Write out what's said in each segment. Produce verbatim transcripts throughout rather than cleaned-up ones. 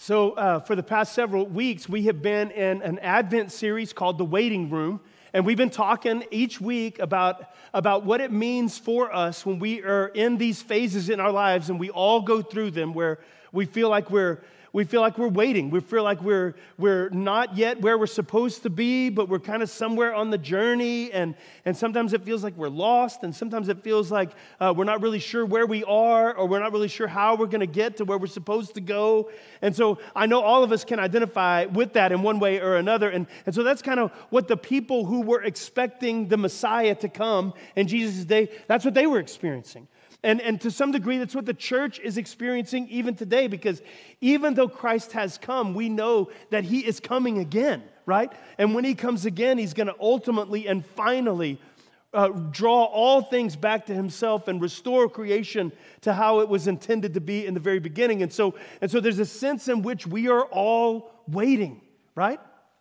So uh, for the past several weeks, we have been in an Advent series called The Waiting Room, and we've been talking each week about, about what it means for us when we are in these phases in our lives, and we all go through them where we feel like we're We feel like we're waiting. We feel like we're we're not yet where we're supposed to be, but we're kind of somewhere on the journey. And, and sometimes it feels like we're lost, and sometimes it feels like uh, we're not really sure where we are, or we're not really sure how we're going to get to where we're supposed to go. And so I know all of us can identify with that in one way or another. And, and so that's kind of what the people who were expecting the Messiah to come in Jesus' day, that's what they were experiencing. And, and to some degree, that's what the church is experiencing even today, because even though Christ has come, we know that he is coming again, right? And when he comes again, he's going to ultimately and finally uh, draw all things back to himself and restore creation to how it was intended to be in the very beginning. And so, and so there's a sense in which we are all waiting, right?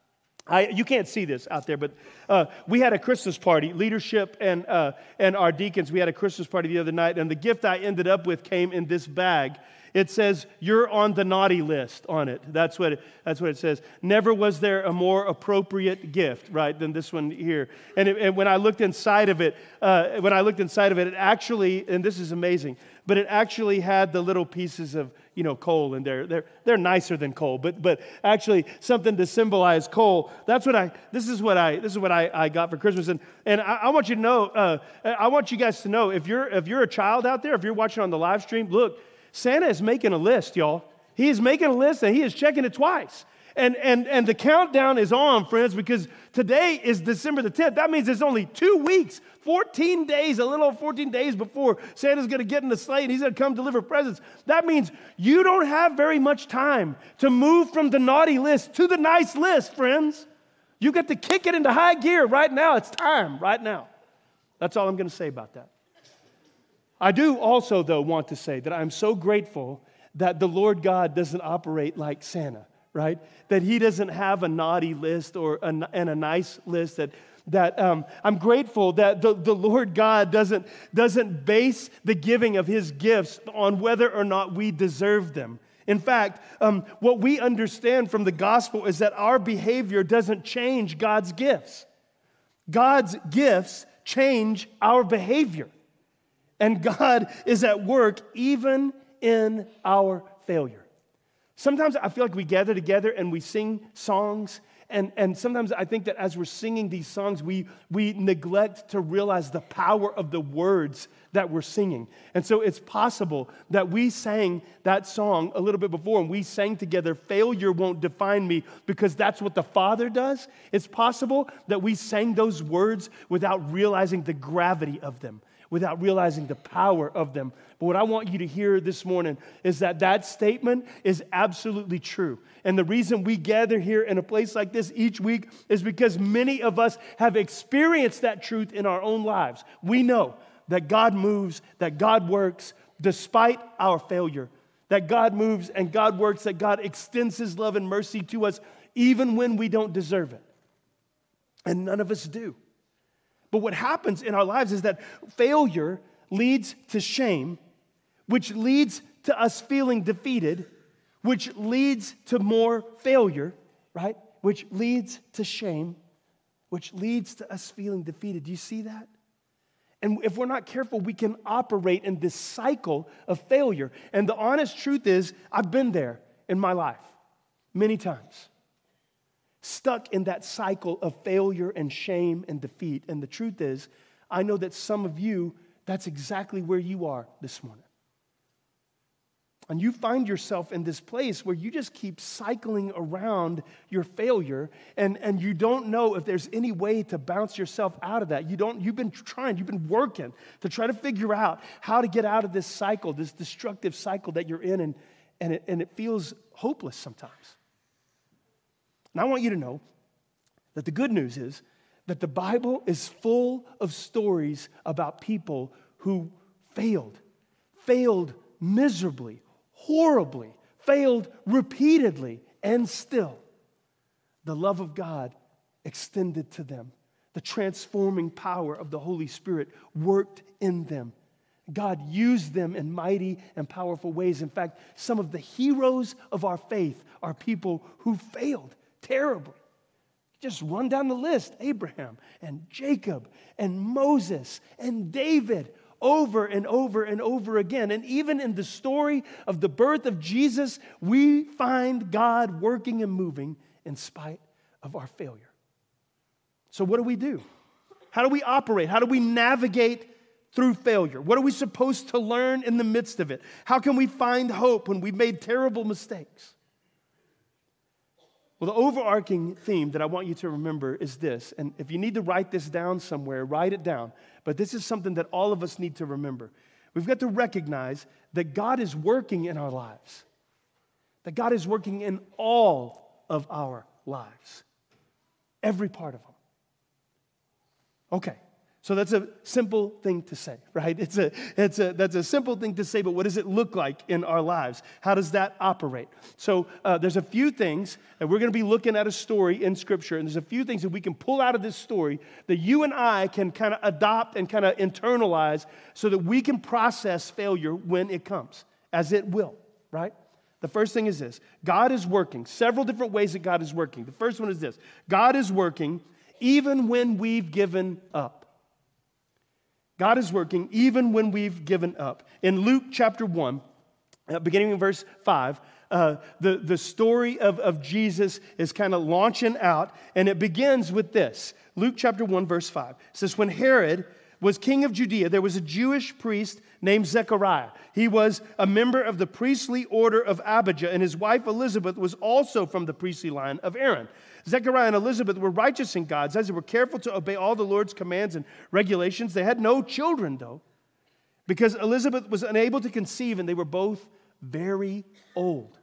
I, you can't see this out there, but uh, we had a Christmas party, leadership and uh, and our deacons. We had a Christmas party the other night, and the gift I ended up with came in this bag. It says, "You're on the naughty list" on it. That's what it, that's what it says. Never was there a more appropriate gift, right, than this one here. And, it, and when I looked inside of it, uh, when I looked inside of it, it actually, and this is amazing, but it actually had the little pieces of, you know, coal in there. They're they're nicer than coal, but but actually something to symbolize coal. That's what I. This is what I. This is what I, I got for Christmas. And and I, I want you to know. Uh, I want you guys to know, if you're if you're a child out there, if you're watching on the live stream, look, Santa is making a list, y'all. He is making a list, and he is checking it twice. And and and the countdown is on, friends, because today is December the tenth. That means it's only two weeks, fourteen days, a little over fourteen days before Santa's going to get in the sleigh and he's going to come deliver presents. That means you don't have very much time to move from the naughty list to the nice list, friends. You got to kick it into high gear right now. It's time right now. That's all I'm going to say about that. I do also, though, want to say that I'm so grateful that the Lord God doesn't operate like Santa. Right? That he doesn't have a naughty list or a, and a nice list. That that um, I'm grateful that the, the Lord God doesn't, doesn't base the giving of his gifts on whether or not we deserve them. In fact, um, what we understand from the gospel is that our behavior doesn't change God's gifts. God's gifts change our behavior. And God is at work even in our failure. Sometimes I feel like we gather together and we sing songs, and, and sometimes I think that as we're singing these songs, we, we neglect to realize the power of the words that we're singing. And so it's possible that we sang that song a little bit before, and we sang together, "Failure won't define me," because that's what the Father does. It's possible that we sang those words without realizing the gravity of them, without realizing the power of them. But what I want you to hear this morning is that that statement is absolutely true. And the reason we gather here in a place like this each week is because many of us have experienced that truth in our own lives. We know that God moves, that God works despite our failure, that God moves and God works, that God extends his love and mercy to us even when we don't deserve it. And none of us do. But what happens in our lives is that failure leads to shame, which leads to us feeling defeated, which leads to more failure, right? Which leads to shame, which leads to us feeling defeated. Do you see that? And if we're not careful, we can operate in this cycle of failure. And the honest truth is, I've been there in my life many times. Stuck in that cycle of failure and shame and defeat. And the truth is, I know that some of you, that's exactly where you are this morning. And you find yourself in this place where you just keep cycling around your failure, and, and you don't know if there's any way to bounce yourself out of that. You don't, you've been trying, you've been working to try to figure out how to get out of this cycle, this destructive cycle that you're in, and, and, it, and it feels hopeless sometimes. And I want you to know that the good news is that the Bible is full of stories about people who failed, failed miserably, horribly, failed repeatedly, and still the love of God extended to them. The transforming power of the Holy Spirit worked in them. God used them in mighty and powerful ways. In fact, some of the heroes of our faith are people who failed terribly. Just run down the list. Abraham and Jacob and Moses and David, over and over and over again. And even in the story of the birth of Jesus, we find God working and moving in spite of our failure. So what do we do? How do we operate? How do we navigate through failure? What are we supposed to learn in the midst of it? How can we find hope when we've made terrible mistakes? Well, the overarching theme that I want you to remember is this, and if you need to write this down somewhere, write it down. But this is something that all of us need to remember. We've got to recognize that God is working in our lives, that God is working in all of our lives, every part of them. Okay. So that's a simple thing to say, right? It's a, it's a, that's a simple thing to say, but what does it look like in our lives? How does that operate? So uh, there's a few things, and we're going to be looking at a story in Scripture, and there's a few things that we can pull out of this story that you and I can kind of adopt and kind of internalize so that we can process failure when it comes, as it will, right? The first thing is this. God is working. Several different ways that God is working. The first one is this. God is working even when we've given up. God is working even when we've given up. In Luke chapter one, uh, beginning in verse five, uh, the, the story of, of Jesus is kind of launching out, and it begins with this. Luke chapter one, verse five. It says, when Herod was king of Judea, there was a Jewish priest named Zechariah. He was a member of the priestly order of Abijah, and his wife Elizabeth was also from the priestly line of Aaron. Zechariah and Elizabeth were righteous in God's eyes. They were careful to obey all the Lord's commands and regulations. They had no children, though, because Elizabeth was unable to conceive, and they were both very old.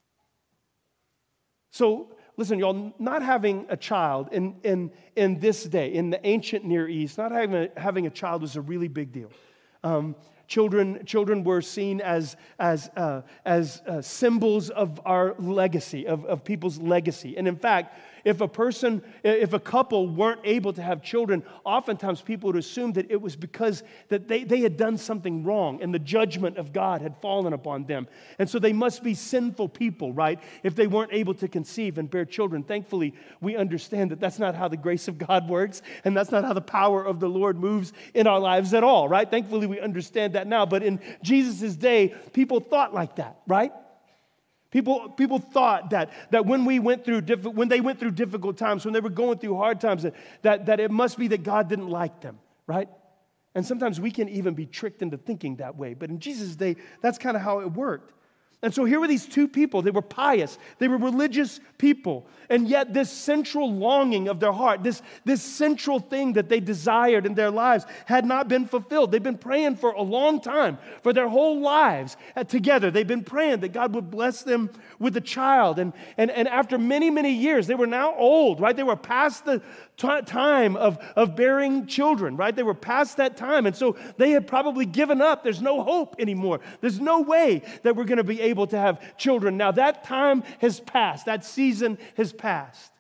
So, listen, y'all, not having a child in, in, in this day, in the ancient Near East, not having a, having a child was a really big deal. Um, Children, children were seen as, as, uh, as uh, symbols of our legacy, of, of people's legacy. And in fact, if a person, if a couple weren't able to have children, oftentimes people would assume that it was because that they, they had done something wrong and the judgment of God had fallen upon them. And so they must be sinful people, right? If they weren't able to conceive and bear children. Thankfully, we understand that that's not how the grace of God works, and that's not how the power of the Lord moves in our lives at all, right? Thankfully, we understand that now. But in Jesus' day, people thought like that, right? People, people thought that, that when we went through diffi- when they went through difficult times, when they were going through hard times, that, that, that it must be that God didn't like them, right? And sometimes we can even be tricked into thinking that way. But in Jesus' day, that's kind of how it worked. And so here were these two people. They were pious. They were religious people. And yet this central longing of their heart, this, this central thing that they desired in their lives had not been fulfilled. They've been praying for a long time, for their whole lives together. They've been praying that God would bless them with a child. And, and, and after many, many years, they were now old, right? They were past the t- time of, of bearing children, right? They were past that time. And so they had probably given up. There's no hope anymore. There's no way that we're going to be able able to have children. Now that time has passed. That season has passed.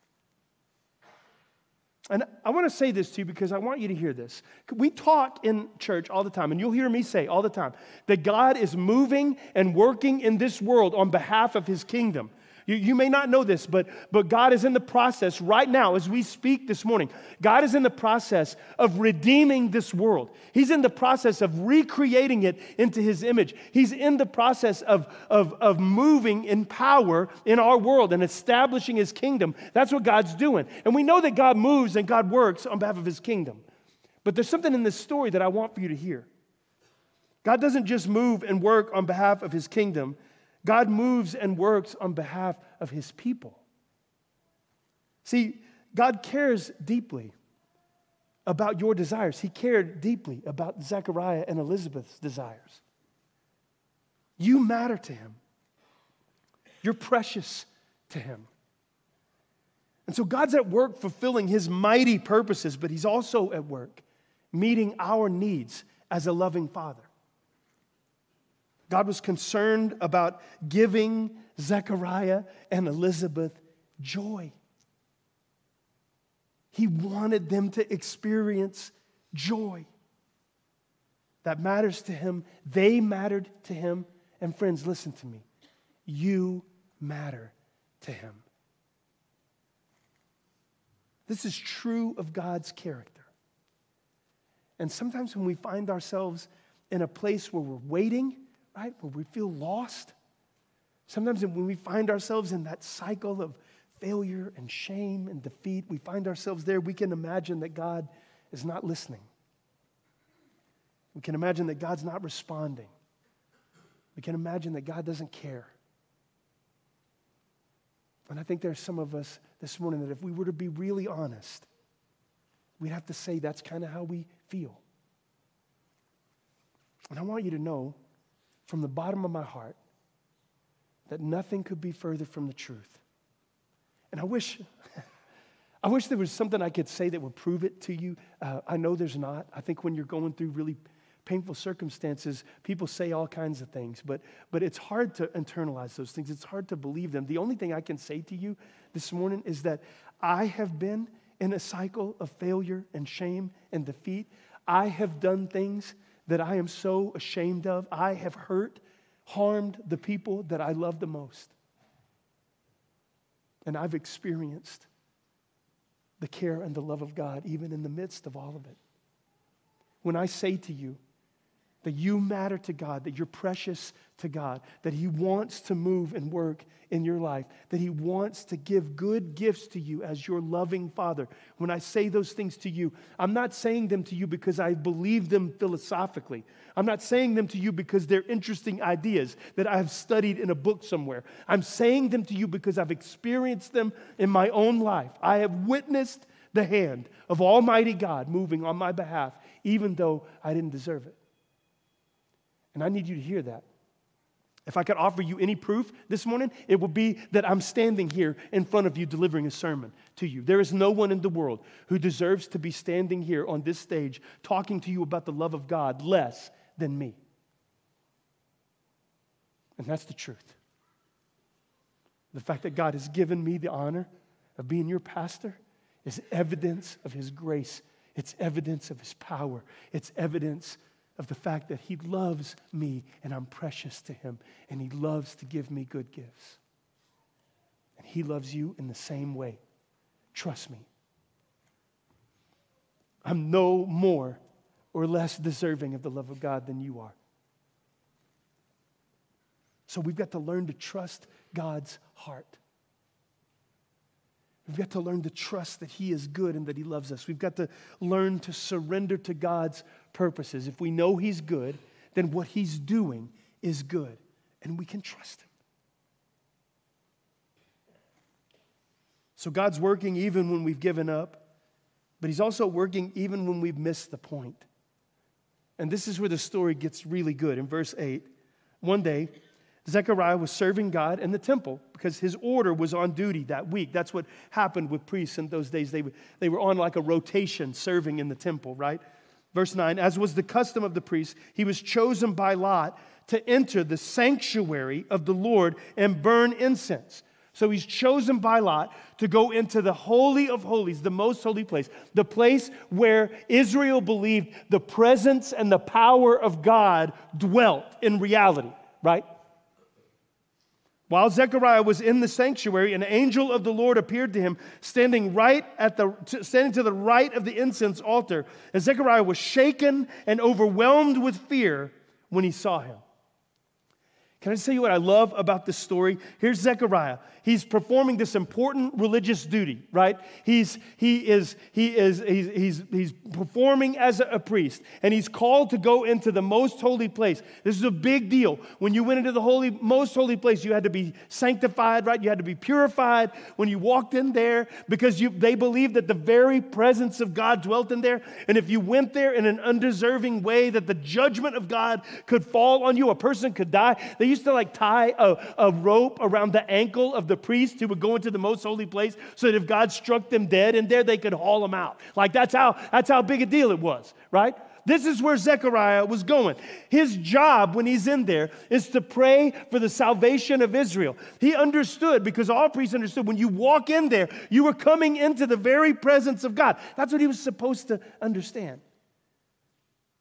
And I want to say this to you because I want you to hear this. We talk in church all the time, and you'll hear me say all the time, that God is moving and working in this world on behalf of His kingdom. You, you may not know this, but, but God is in the process right now as we speak this morning. God is in the process of redeeming this world. He's in the process of recreating it into His image. He's in the process of, of, of moving in power in our world and establishing His kingdom. That's what God's doing. And we know that God moves and God works on behalf of His kingdom. But there's something in this story that I want for you to hear. God doesn't just move and work on behalf of His kingdom. God moves and works on behalf of His people. See, God cares deeply about your desires. He cared deeply about Zechariah and Elizabeth's desires. You matter to Him. You're precious to Him. And so God's at work fulfilling His mighty purposes, but He's also at work meeting our needs as a loving Father. God was concerned about giving Zechariah and Elizabeth joy. He wanted them to experience joy. that matters to him. They mattered to him. And friends, listen to me. You matter to him. This is true of God's character. And sometimes when we find ourselves in a place where we're waiting, right, where we feel lost, sometimes when we find ourselves in that cycle of failure and shame and defeat, we find ourselves there, we can imagine that God is not listening. We can imagine that God's not responding. We can imagine that God doesn't care. And I think there's some of us this morning that if we were to be really honest, we'd have to say that's kind of how we feel. And I want you to know from the bottom of my heart that nothing could be further from the truth. And I wish, I wish there was something I could say that would prove it to you. Uh, I know there's not. I think when you're going through really painful circumstances, people say all kinds of things, but, but it's hard to internalize those things. It's hard to believe them. The only thing I can say to you this morning is that I have been in a cycle of failure and shame and defeat. I have done things that I am so ashamed of. I have hurt, harmed the people that I love the most. And I've experienced the care and the love of God even in the midst of all of it. When I say to you that you matter to God, that you're precious to God, that He wants to move and work in your life, that He wants to give good gifts to you as your loving Father. When I say those things to you, I'm not saying them to you because I believe them philosophically. I'm not saying them to you because they're interesting ideas that I've studied in a book somewhere. I'm saying them to you because I've experienced them in my own life. I have witnessed the hand of Almighty God moving on my behalf, even though I didn't deserve it. And I need you to hear that. If I could offer you any proof this morning, it would be that I'm standing here in front of you delivering a sermon to you. There is no one in the world who deserves to be standing here on this stage talking to you about the love of God less than me. And that's the truth. The fact that God has given me the honor of being your pastor is evidence of His grace. It's evidence of His power. It's evidence of the fact that He loves me and I'm precious to Him, and He loves to give me good gifts. And He loves you in the same way. Trust me. I'm no more or less deserving of the love of God than you are. So we've got to learn to trust God's heart. We've got to learn to trust that He is good and that He loves us. We've got to learn to surrender to God's purposes. If we know He's good, then what He's doing is good, and we can trust Him. So God's working even when we've given up, but He's also working even when we've missed the point. And this is where the story gets really good. In verse eight, one day, Zechariah was serving God in the temple because his order was on duty that week. That's what happened with priests in those days. They, they were on like a rotation serving in the temple, right? Verse nine, as was the custom of the priests, he was chosen by lot to enter the sanctuary of the Lord and burn incense. So he's chosen by lot to go into the Holy of Holies, the most holy place, the place where Israel believed the presence and the power of God dwelt in reality, right? While Zechariah was in the sanctuary, an angel of the Lord appeared to him, standing right at the standing to the right of the incense altar. And Zechariah was shaken and overwhelmed with fear when he saw him. Can I tell you what I love about this story? Here's Zechariah. He's performing this important religious duty, right? He's he is he is he's he's, he's performing as a priest, and he's called to go into the most holy place. This is a big deal. When you went into the holy most holy place, you had to be sanctified, right? You had to be purified when you walked in there, because you they believed that the very presence of God dwelt in there. And if you went there in an undeserving way, that the judgment of God could fall on you, a person could die. They used to like tie a, a rope around the ankle of the priest who would go into the most holy place, so that if God struck them dead in there, they could haul them out. Like that's how that's how big a deal it was, right? This is where Zechariah was going. His job when he's in there is to pray for the salvation of Israel. He understood, because all priests understood, when you walk in there, you were coming into the very presence of God. That's what he was supposed to understand.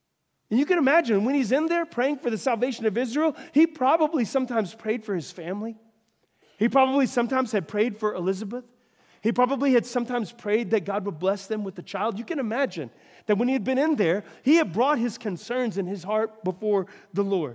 And you can imagine when he's in there praying for the salvation of Israel, he probably sometimes prayed for his family. He probably sometimes had prayed for Elizabeth. He probably had sometimes prayed that God would bless them with a child. You can imagine that when he had been in there, he had brought his concerns in his heart before the Lord.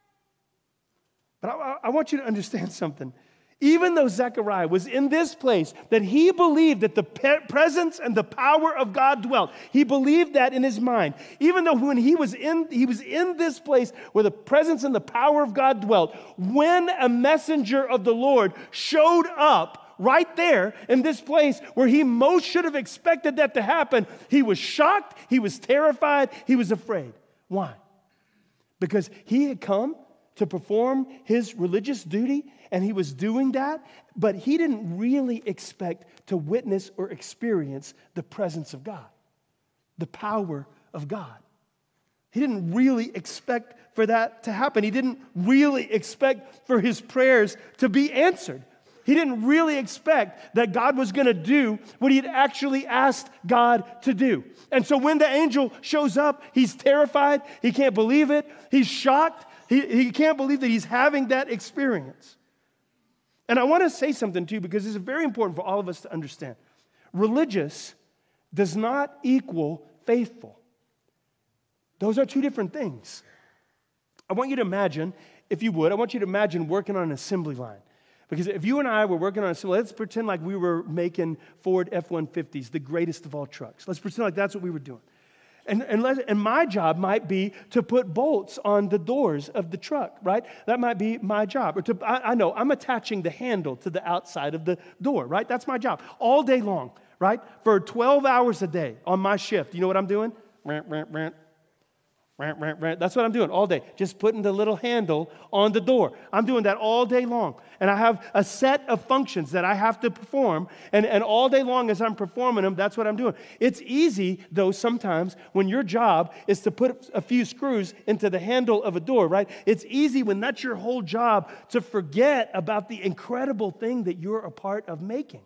But I, I want you to understand something. Even though Zechariah was in this place, that he believed that the pe- presence and the power of God dwelt. He believed that in his mind. Even though when he was in, he was in this place where the presence and the power of God dwelt, when a messenger of the Lord showed up right there in this place where he most should have expected that to happen, he was shocked, he was terrified, he was afraid. Why? Because he had come to perform his religious duty, and he was doing that, but he didn't really expect to witness or experience the presence of God, the power of God. He didn't really expect for that to happen. He didn't really expect for his prayers to be answered. He didn't really expect that God was going to do what he had actually asked God to do. And so when the angel shows up, he's terrified. He can't believe it. He's shocked. He, he can't believe that he's having that experience. And I want to say something too, because this is very important for all of us to understand. Religious does not equal faithful. Those are two different things. I want you to imagine, if you would, I want you to imagine working on an assembly line. Because if you and I were working on a assembly, let's pretend like we were making Ford F one fifties, the greatest of all trucks. Let's pretend like that's what we were doing. And, and, let, and my job might be to put bolts on the doors of the truck, right? That might be my job. Or to, I, I know, I'm attaching the handle to the outside of the door, right? That's my job. All day long, right? For twelve hours a day on my shift. You know what I'm doing? Rant, rant, rant. Rant, rant, rant. That's what I'm doing all day. Just putting the little handle on the door. I'm doing that all day long. And I have a set of functions that I have to perform. And, and all day long as I'm performing them, that's what I'm doing. It's easy, though, sometimes when your job is to put a few screws into the handle of a door, right? It's easy when that's your whole job to forget about the incredible thing that you're a part of making.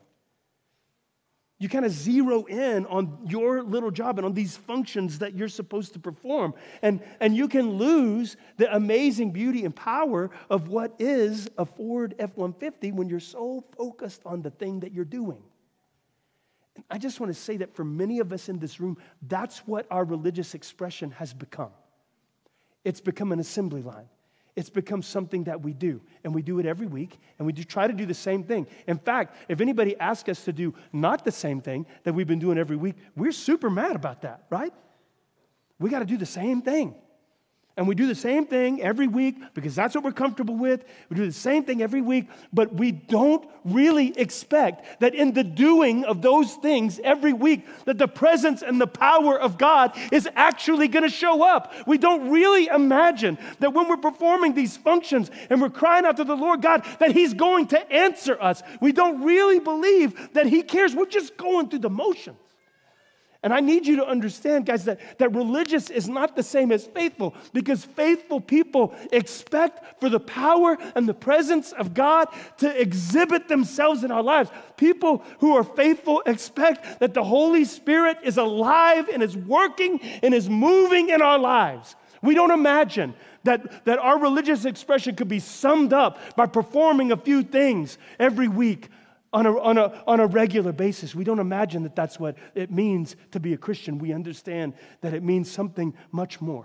You kind of zero in on your little job and on these functions that you're supposed to perform. And, and you can lose the amazing beauty and power of what is a Ford F one fifty when you're so focused on the thing that you're doing. And I just want to say that for many of us in this room, that's what our religious expression has become. It's become an assembly line. It's become something that we do, and we do it every week, and we do try to do the same thing. In fact, if anybody asks us to do not the same thing that we've been doing every week, we're super mad about that, right? We got to do the same thing. And we do the same thing every week because that's what we're comfortable with. We do the same thing every week, but we don't really expect that in the doing of those things every week, that the presence and the power of God is actually going to show up. We don't really imagine that when we're performing these functions and we're crying out to the Lord God, that He's going to answer us. We don't really believe that He cares. We're just going through the motions. And I need you to understand, guys, that, that religious is not the same as faithful, because faithful people expect for the power and the presence of God to exhibit themselves in our lives. People who are faithful expect that the Holy Spirit is alive and is working and is moving in our lives. We don't imagine that, that our religious expression could be summed up by performing a few things every week. On a, on, a, on a regular basis. We don't imagine that that's what it means to be a Christian. We understand that it means something much more.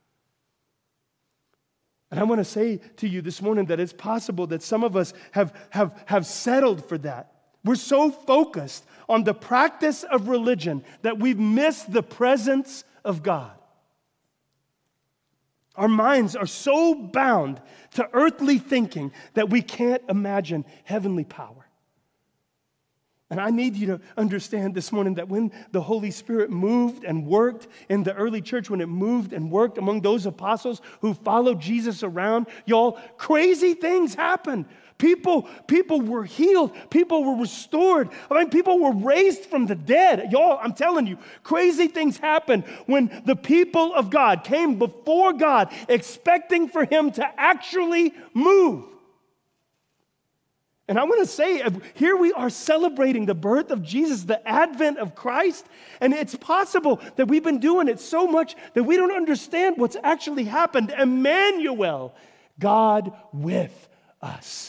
And I want to say to you this morning that it's possible that some of us have, have, have settled for that. We're so focused on the practice of religion that we've missed the presence of God. Our minds are so bound to earthly thinking that we can't imagine heavenly power. And I need you to understand this morning that when the Holy Spirit moved and worked in the early church, when it moved and worked among those apostles who followed Jesus around, y'all, crazy things happened. People, people were healed. People were restored. I mean, people were raised from the dead. Y'all, I'm telling you, crazy things happened when the people of God came before God expecting for Him to actually move. And I want to say, here we are celebrating the birth of Jesus, the advent of Christ, and it's possible that we've been doing it so much that we don't understand what's actually happened. Emmanuel, God with us.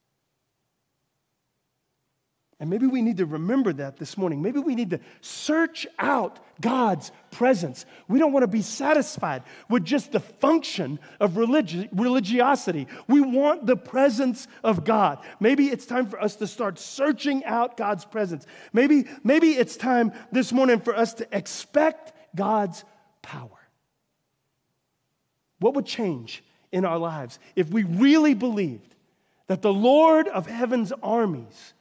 And maybe we need to remember that this morning. Maybe we need to search out God's presence. We don't want to be satisfied with just the function of religi- religiosity. We want the presence of God. Maybe it's time for us to start searching out God's presence. Maybe, maybe it's time this morning for us to expect God's power. What would change in our lives if we really believed that the Lord of heaven's armies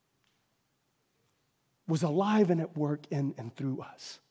was alive and at work in and through us?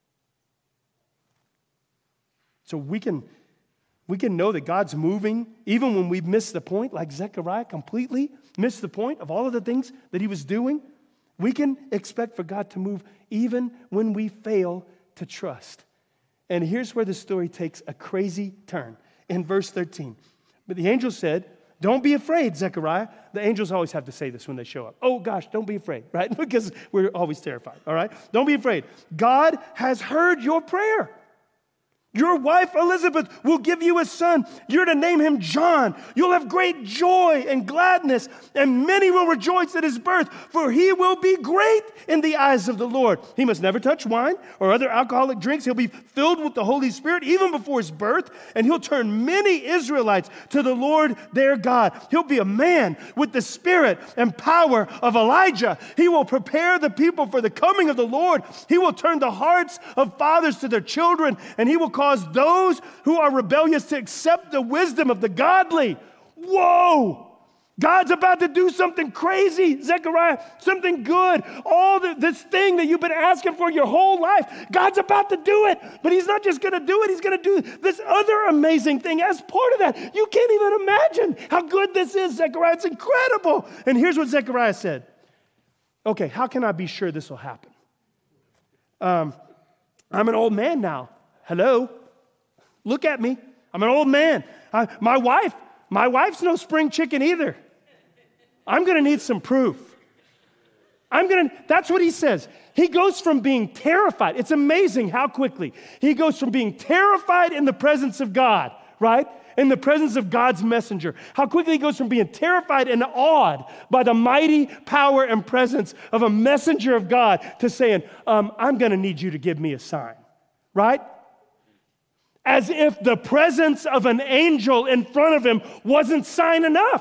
So we can, we can know that God's moving even when we've missed the point, like Zechariah completely missed the point of all of the things that he was doing. We can expect for God to move even when we fail to trust. And here's where the story takes a crazy turn in verse thirteen. But the angel said, "Don't be afraid, Zechariah." The angels always have to say this when they show up. Oh gosh, don't be afraid, right? Because we're always terrified, all right? Don't be afraid. God has heard your prayer. Your wife Elizabeth will give you a son. You're to name him John. You'll have great joy and gladness, and many will rejoice at his birth, for he will be great in the eyes of the Lord. He must never touch wine or other alcoholic drinks. He'll be filled with the Holy Spirit even before his birth, and he'll turn many Israelites to the Lord their God. He'll be a man with the spirit and power of Elijah. He will prepare the people for the coming of the Lord. He will turn the hearts of fathers to their children, and he will cause those who are rebellious to accept the wisdom of the godly. Whoa! God's about to do something crazy, Zechariah, something good. All the, this thing that you've been asking for your whole life, God's about to do it. But he's not just going to do it, he's going to do this other amazing thing as part of that. You can't even imagine how good this is, Zechariah. It's incredible. And here's what Zechariah said. Okay, how can I be sure this will happen? Um, I'm an old man now. Hello? Look at me. I'm an old man. I, my wife, my wife's no spring chicken either. I'm going to need some proof. I'm going to, that's what he says. He goes from being terrified. It's amazing how quickly. He goes from being terrified in the presence of God, right? In the presence of God's messenger. How quickly he goes from being terrified and awed by the mighty power and presence of a messenger of God to saying, um, I'm going to need you to give me a sign, right? As if the presence of an angel in front of him wasn't sign enough.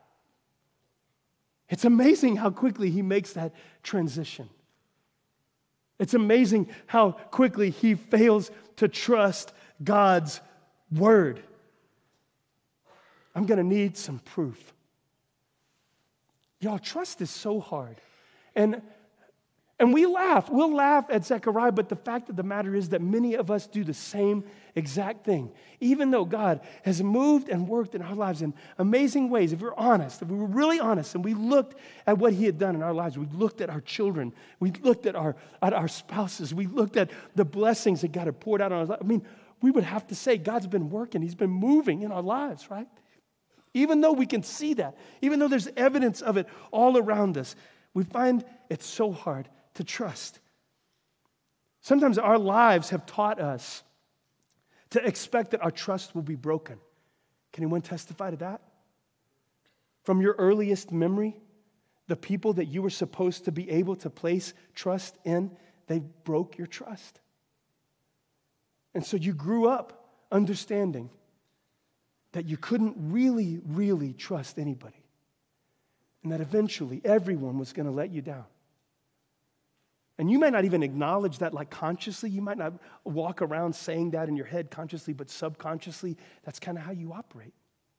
It's amazing how quickly he makes that transition. It's amazing how quickly he fails to trust God's word. I'm going to need some proof. Y'all, trust is so hard. And And we laugh. We'll laugh at Zechariah, but the fact of the matter is that many of us do the same exact thing. Even though God has moved and worked in our lives in amazing ways, if we're honest, if we were really honest and we looked at what he had done in our lives, we looked at our children, we looked at our, at our spouses, we looked at the blessings that God had poured out on our lives. I mean, we would have to say God's been working. He's been moving in our lives, right? Even though we can see that, even though there's evidence of it all around us, we find it's so hard to trust. Sometimes our lives have taught us to expect that our trust will be broken. Can anyone testify to that? From your earliest memory, the people that you were supposed to be able to place trust in, they broke your trust. And so you grew up understanding that you couldn't really, really trust anybody. And that eventually everyone was going to let you down. And you might not even acknowledge that like consciously. You might not walk around saying that in your head consciously, but subconsciously, that's kind of how you operate.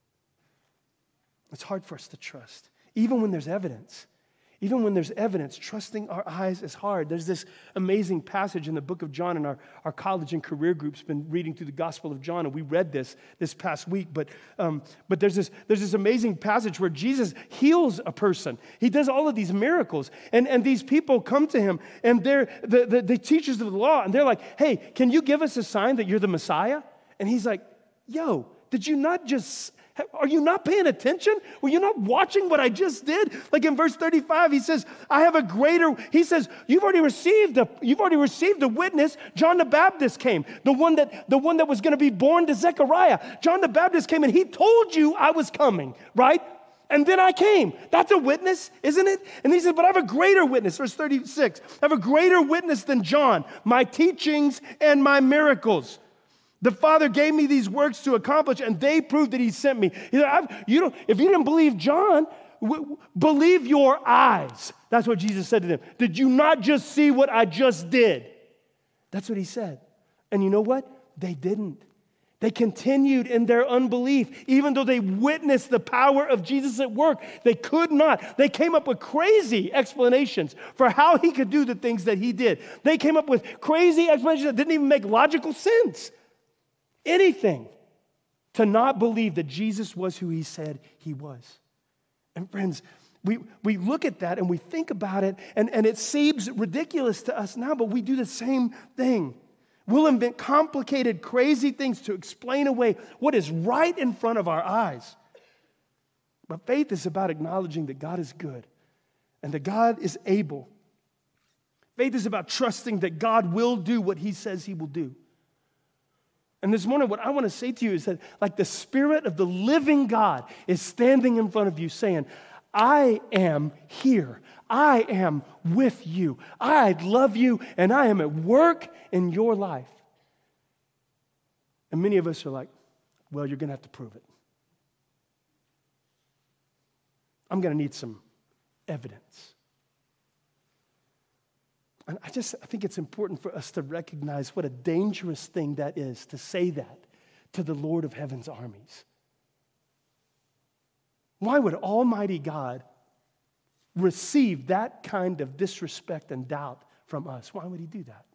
It's hard for us to trust, even when there's evidence. Even when there's evidence, trusting our eyes is hard. There's this amazing passage in the book of John, and our, our college and career group's been reading through the Gospel of John, and we read this this past week. But um, but there's this there's this amazing passage where Jesus heals a person. He does all of these miracles, and, and these people come to him, and they're the, the, the teachers of the law, and they're like, hey, can you give us a sign that you're the Messiah? And he's like, yo, did you not just Are you not paying attention? Were you not watching what I just did? Like in verse thirty-five, he says, I have a greater, he says, you've already received a, you've already received a witness. John the Baptist came, the one that, the one that was going to be born to Zechariah. John the Baptist came and he told you I was coming, right? And then I came. That's a witness, isn't it? And he said, but I have a greater witness, verse thirty-six. I have a greater witness than John, my teachings and my miracles. The Father gave me these works to accomplish, and they proved that he sent me. He said, I've, you don't, if you didn't believe John, w- believe your eyes. That's what Jesus said to them. Did you not just see what I just did? That's what he said. And you know what? They didn't. They continued in their unbelief. Even though they witnessed the power of Jesus at work, they could not. They came up with crazy explanations for how he could do the things that he did. They came up with crazy explanations that didn't even make logical sense. Anything to not believe that Jesus was who he said he was. And friends, we, we look at that and we think about it, and, and it seems ridiculous to us now, but we do the same thing. We'll invent complicated, crazy things to explain away what is right in front of our eyes. But faith is about acknowledging that God is good and that God is able. Faith is about trusting that God will do what he says he will do. And this morning, what I want to say to you is that, like, the Spirit of the living God is standing in front of you saying, I am here. I am with you. I love you, and I am at work in your life. And many of us are like, well, you're going to have to prove it. I'm going to need some evidence. And I just I think it's important for us to recognize what a dangerous thing that is to say that to the Lord of heaven's armies. Why would Almighty God receive that kind of disrespect and doubt from us? Why would he do that?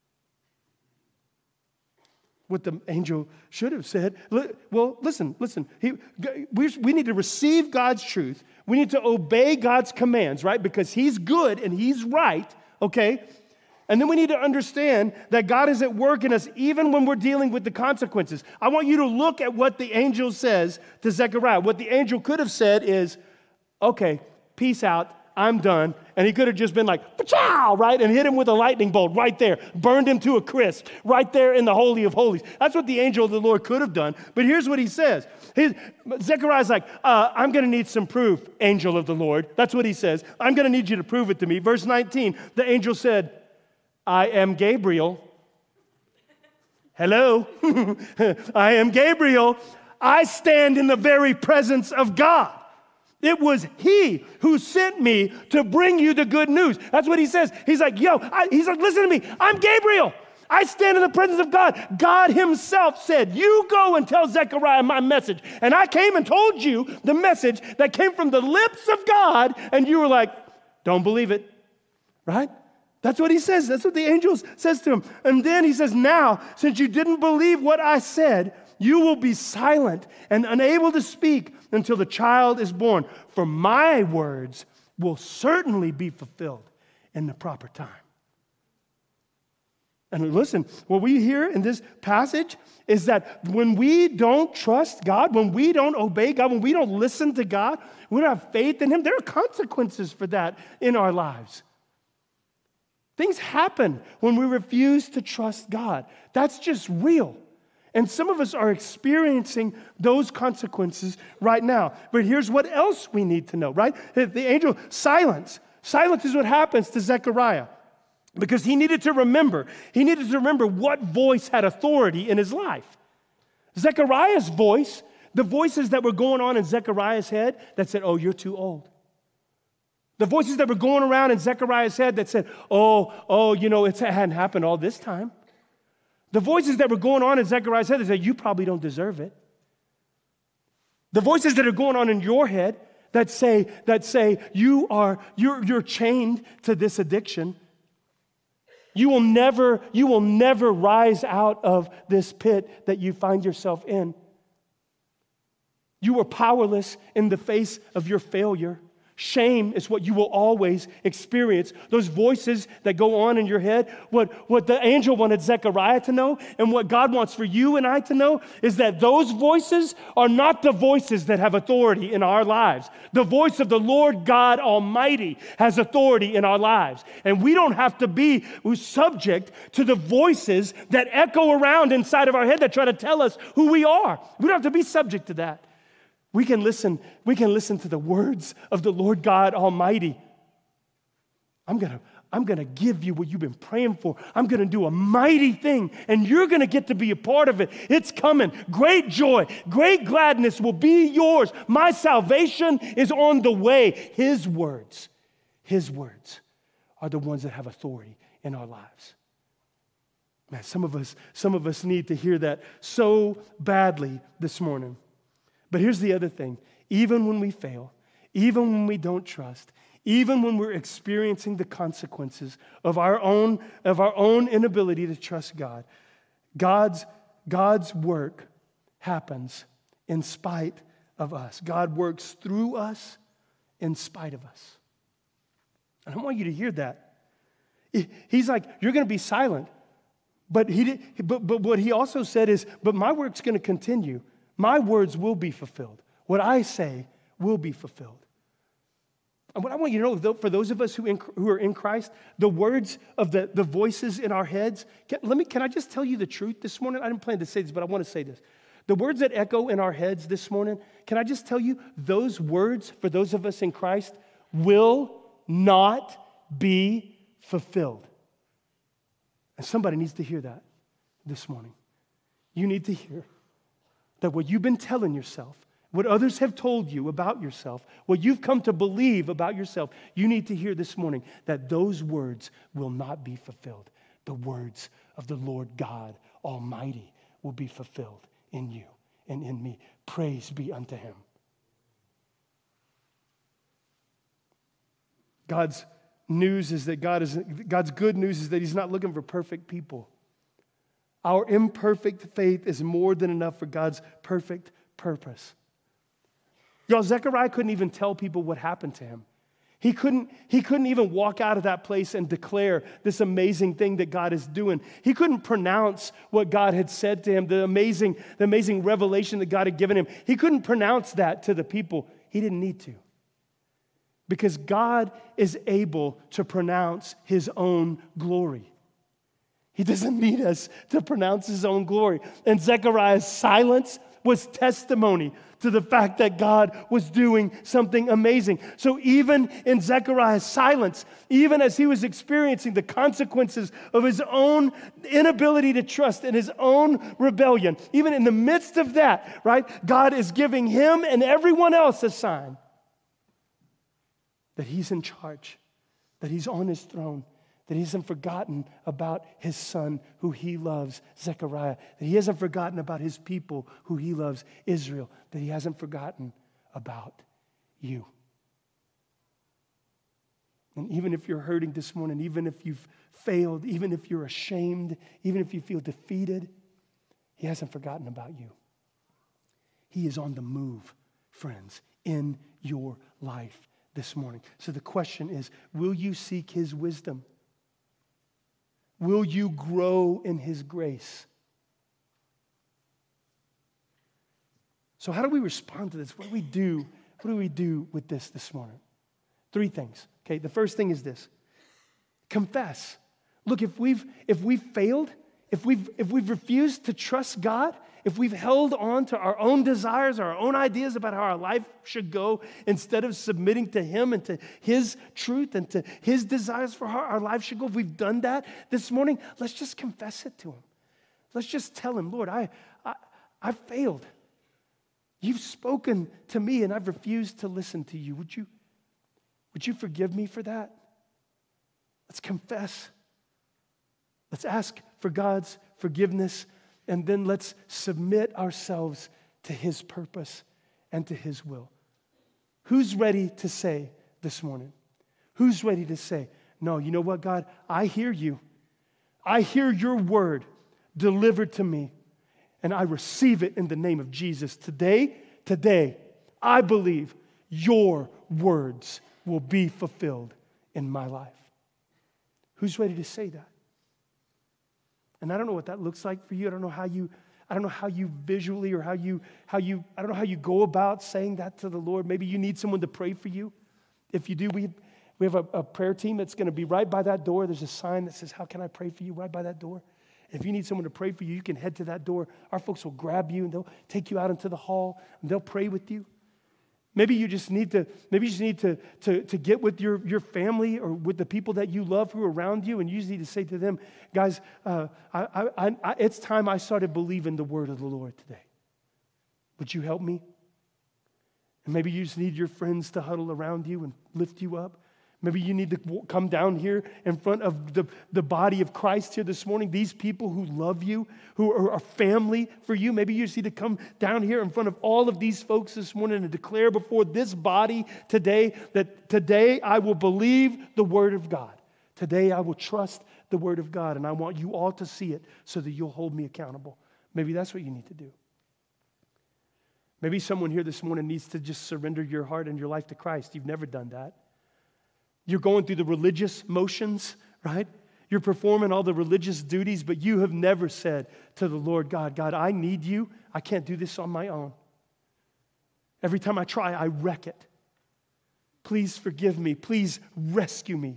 What the angel should have said, well, listen, listen. He, we, we need to receive God's truth. We need to obey God's commands, right? Because he's good and he's right, okay? And then we need to understand that God is at work in us even when we're dealing with the consequences. I want you to look at what the angel says to Zechariah. What the angel could have said is, okay, peace out, I'm done. And he could have just been like, pa-chow, right? And hit him with a lightning bolt right there. Burned him to a crisp right there in the Holy of Holies. That's what the angel of the Lord could have done. But here's what he says. His, Zechariah's like, uh, I'm going to need some proof, angel of the Lord. That's what he says. I'm going to need you to prove it to me. Verse nineteen, the angel said, I am Gabriel. Hello? I am Gabriel. I stand in the very presence of God. It was he who sent me to bring you the good news. That's what he says. He's like, yo, I, he's like, listen to me. I'm Gabriel. I stand in the presence of God. God himself said, you go and tell Zechariah my message. And I came and told you the message that came from the lips of God. And you were like, don't believe it, right? That's what he says. That's what the angel says to him. And then he says, now, since you didn't believe what I said, you will be silent and unable to speak until the child is born. For my words will certainly be fulfilled in the proper time. And listen, what we hear in this passage is that when we don't trust God, when we don't obey God, when we don't listen to God, we don't have faith in him, there are consequences for that in our lives. Things happen when we refuse to trust God. That's just real. And some of us are experiencing those consequences right now. But here's what else we need to know, right? The angel, silence. Silence is what happens to Zechariah. Because he needed to remember. He needed to remember what voice had authority in his life. Zechariah's voice, the voices that were going on in Zechariah's head that said, oh, you're too old. The voices that were going around in Zechariah's head that said, oh, oh, you know, it hadn't happened all this time. The voices that were going on in Zechariah's head that said, you probably don't deserve it. The voices that are going on in your head that say, that say you are, you're, you're chained to this addiction. You will never, you will never rise out of this pit that you find yourself in. You are powerless in the face of your failure. Shame is what you will always experience. Those voices that go on in your head, what, what the angel wanted Zechariah to know and what God wants for you and I to know is that those voices are not the voices that have authority in our lives. The voice of the Lord God Almighty has authority in our lives. And we don't have to be subject to the voices that echo around inside of our head that try to tell us who we are. We don't have to be subject to that. We can listen, we can listen to the words of the Lord God Almighty. I'm gonna, I'm gonna give you what you've been praying for. I'm gonna do a mighty thing, and you're gonna get to be a part of it. It's coming. Great joy, great gladness will be yours. My salvation is on the way. His words, His words are the ones that have authority in our lives. Man, some of us, some of us need to hear that so badly this morning. But here's the other thing. Even when we fail, even when we don't trust, even when we're experiencing the consequences of our own, of our own inability to trust God, God's, God's work happens in spite of us. God works through us in spite of us. And I want you to hear that. He's like, you're going to be silent. But, he did, but, but what he also said is, but my work's going to continue. My words will be fulfilled. What I say will be fulfilled. And what I want you to know, for those of us who, in, who are in Christ, the words of the, the voices in our heads, can, let me, can I just tell you the truth this morning? I didn't plan to say this, but I want to say this. The words that echo in our heads this morning, can I just tell you, those words, for those of us in Christ, will not be fulfilled. And somebody needs to hear that this morning. You need to hear that what you've been telling yourself, what others have told you about yourself, what you've come to believe about yourself, you need to hear this morning that those words will not be fulfilled. The words of the Lord God Almighty will be fulfilled in you and in me. Praise be unto Him. God's news is that God is, God's good news is that He's not looking for perfect people. Our imperfect faith is more than enough for God's perfect purpose. Y'all, Zechariah couldn't even tell people what happened to him. He couldn't, he couldn't even walk out of that place and declare this amazing thing that God is doing. He couldn't pronounce what God had said to him, the amazing, the amazing revelation that God had given him. He couldn't pronounce that to the people. He didn't need to. Because God is able to pronounce His own glory. He doesn't need us to pronounce His own glory. And Zechariah's silence was testimony to the fact that God was doing something amazing. So even in Zechariah's silence, even as he was experiencing the consequences of his own inability to trust and his own rebellion, even in the midst of that, right, God is giving him and everyone else a sign that He's in charge, that He's on His throne, that He hasn't forgotten about His son who He loves, Zechariah, that He hasn't forgotten about His people who He loves, Israel, that He hasn't forgotten about you. And even if you're hurting this morning, even if you've failed, even if you're ashamed, even if you feel defeated, He hasn't forgotten about you. He is on the move, friends, in your life this morning. So the question is, will you seek His wisdom? Will you grow in His grace? So how do we respond to this? What do we do? What do we do with this this morning? Three things. Okay, the first thing is this. Confess. Look, if we've if we've failed, if we've if we've refused to trust God, if we've held on to our own desires, our own ideas about how our life should go, instead of submitting to Him and to His truth and to His desires for how our life should go, if we've done that this morning, let's just confess it to Him. Let's just tell Him, Lord, I, I, I failed. You've spoken to me and I've refused to listen to you. Would you, would you forgive me for that? Let's confess. Let's ask for God's forgiveness. And then let's submit ourselves to His purpose and to His will. Who's ready to say this morning? Who's ready to say, no, you know what, God? I hear you. I hear your word delivered to me, and I receive it in the name of Jesus. Today, today, I believe your words will be fulfilled in my life. Who's ready to say that? And I don't know what that looks like for you. I don't know how you, I don't know how you visually or how you, how you, I don't know how you go about saying that to the Lord. Maybe you need someone to pray for you. If you do, we, we have a, a prayer team that's going to be right by that door. There's a sign that says, how can I pray for you? Right by that door. If you need someone to pray for you, you can head to that door. Our folks will grab you and they'll take you out into the hall and they'll pray with you. Maybe you just need to, maybe you just need to, to, to get with your, your family or with the people that you love who are around you, and you just need to say to them, guys, uh, I, I, I, it's time I started believing the word of the Lord today. Would you help me? And maybe you just need your friends to huddle around you and lift you up. Maybe you need to come down here in front of the, the body of Christ here this morning. These people who love you, who are a family for you. Maybe you just need to come down here in front of all of these folks this morning and declare before this body today that today I will believe the word of God. Today I will trust the word of God, and I want you all to see it so that you'll hold me accountable. Maybe that's what you need to do. Maybe someone here this morning needs to just surrender your heart and your life to Christ. You've never done that. You're going through the religious motions, right? You're performing all the religious duties, but you have never said to the Lord God, God, I need you. I can't do this on my own. Every time I try, I wreck it. Please forgive me. Please rescue me.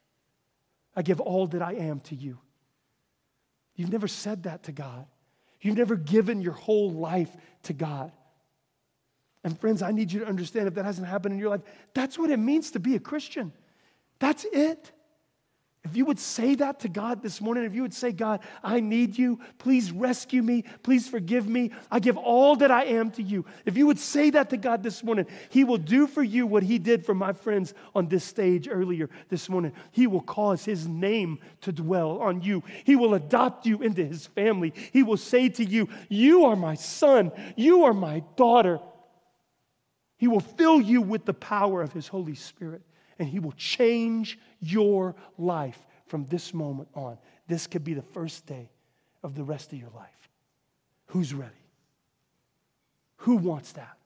I give all that I am to you. You've never said that to God. You've never given your whole life to God. And friends, I need you to understand, if that hasn't happened in your life, that's what it means to be a Christian. That's it. If you would say that to God this morning, if you would say, God, I need you. Please rescue me. Please forgive me. I give all that I am to you. If you would say that to God this morning, He will do for you what He did for my friends on this stage earlier this morning. He will cause His name to dwell on you. He will adopt you into His family. He will say to you, you are my son. You are my daughter. He will fill you with the power of His Holy Spirit. And He will change your life from this moment on. This could be the first day of the rest of your life. Who's ready? Who wants that?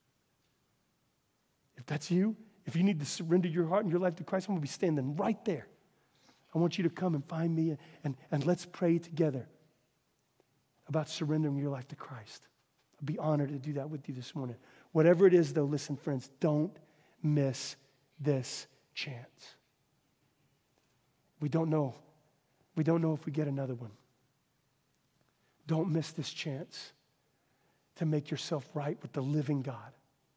If that's you, if you need to surrender your heart and your life to Christ, I'm going to be standing right there. I want you to come and find me, and, and, and let's pray together about surrendering your life to Christ. I'd be honored to do that with you this morning. Whatever it is, though, listen, friends, don't miss this chance. We don't know. We don't know if we get another one. Don't miss this chance to make yourself right with the living God.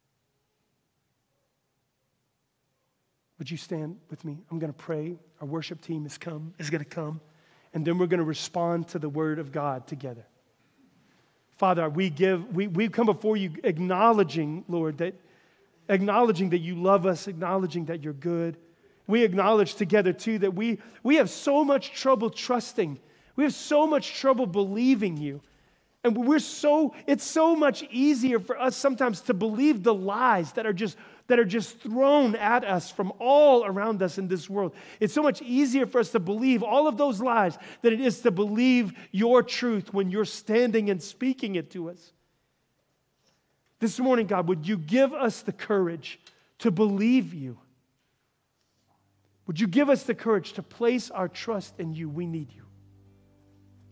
Would you stand with me? I'm going to pray. Our worship team is come is going to come, and then we're going to respond to the word of God together. Father, we give we we come before you acknowledging, Lord, that acknowledging that you love us, acknowledging that you're good. We acknowledge together, too, that we, we have so much trouble trusting. We have so much trouble believing you. And we're so, it's so much easier for us sometimes to believe the lies that are just, that are just thrown at us from all around us in this world. It's so much easier for us to believe all of those lies than it is to believe your truth when you're standing and speaking it to us. This morning, God, would you give us the courage to believe you? Would you give us the courage to place our trust in you? We need you.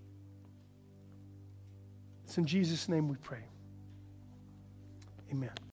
It's in Jesus' name we pray. Amen.